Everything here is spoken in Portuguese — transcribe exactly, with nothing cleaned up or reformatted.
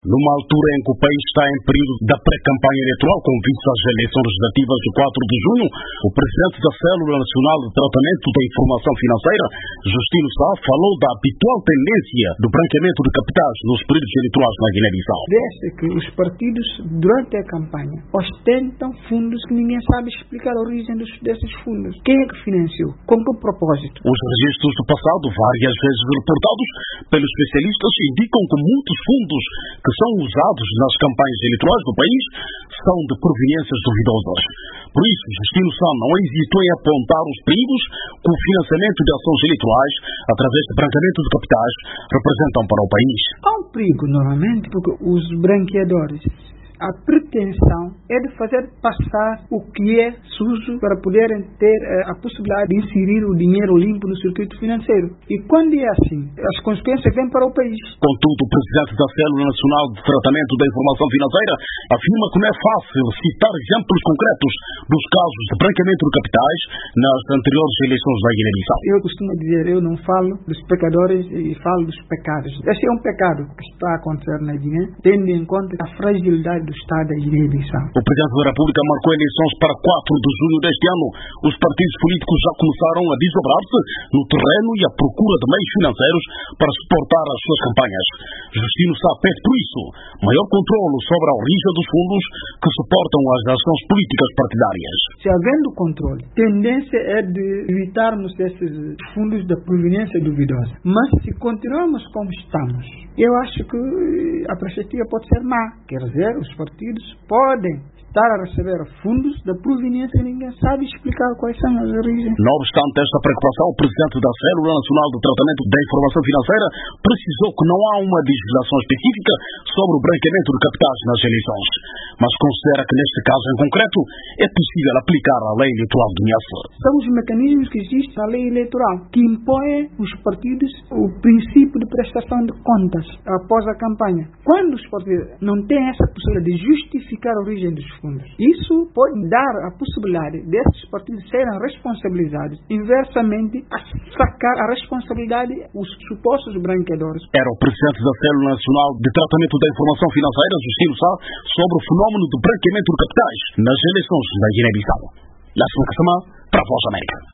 Numa altura em que o país está em período da pré-campanha eleitoral, com vistas às eleições legislativas de quatro de junho, o presidente da Célula Nacional de Tratamento da Informação Financeira, Justino Sá, falou da habitual tendência do branqueamento de capitais nos períodos eleitorais na Guiné-Bissau. Desde que os partidos, durante a campanha, ostentam fundos que ninguém sabe explicar a origem dos, desses fundos. Quem é que financiou? Com que propósito? Os registros do passado, várias vezes reportados pelos especialistas, indicam que muitos fundos que são usados nas campanhas eleitorais do país são de proveniências duvidosas. Por isso, Justino Sá não hesitou em apontar os perigos que o financiamento de ações eleitorais, através de branqueamento de capitais, representam para o país. Há um perigo, normalmente, porque os branqueadores, a pretensão é de fazer passar o que é sujo para poderem ter eh, a possibilidade de inserir o dinheiro limpo no circuito financeiro. E quando é assim, as consequências vêm para o país. Contudo, o presidente da Célula Nacional de Tratamento da Informação Financeira afirma que não é fácil citar exemplos concretos dos casos de branqueamento de capitais nas anteriores eleições da Guiné-Bissau. Eu costumo dizer, eu não falo dos pecadores e falo dos pecados. Esse é um pecado que está a acontecer na Guiné, tendo em conta a fragilidade do Estado da Guiné-Bissau. O presidente da República marcou eleições para quatro de junho deste ano. Os partidos políticos já começaram a desdobrar-se no terreno e à procura de meios financeiros para suportar as suas campanhas. Justino Sá pede, por isso, maior controle sobre a origem dos fundos que suportam as ações políticas partidárias. Se havendo controle, a tendência é de evitarmos esses fundos da proveniência duvidosa. Mas se continuarmos como estamos, eu acho que a perspectiva pode ser má. Quer dizer, os partidos podem estar a receber fundos da proveniência e ninguém sabe explicar quais são as origens. Não obstante esta preocupação, o presidente da Célula Nacional de Tratamento da Informação Financeira precisou que não há uma legislação específica sobre o branqueamento de capitais nas eleições, mas considera que neste caso em concreto é possível aplicar a lei eleitoral do N I A S. São os mecanismos que existem na lei eleitoral que impõem aos partidos o princípio de prestação de contas após a campanha. Quando os partidos não têm essa possibilidade de justificar a origem dos fundos, isso pode dar a possibilidade desses partidos serem responsabilizados, inversamente a sacar a responsabilidade os supostos branqueadores. Era o presidente da Célula Nacional de Tratamento da Informação Financeira, Justino Sá, sobre o fenómeno do branqueamento de capitais nas eleições da Guiné-Bissau. Lássimo Kassama, para a Voz da América.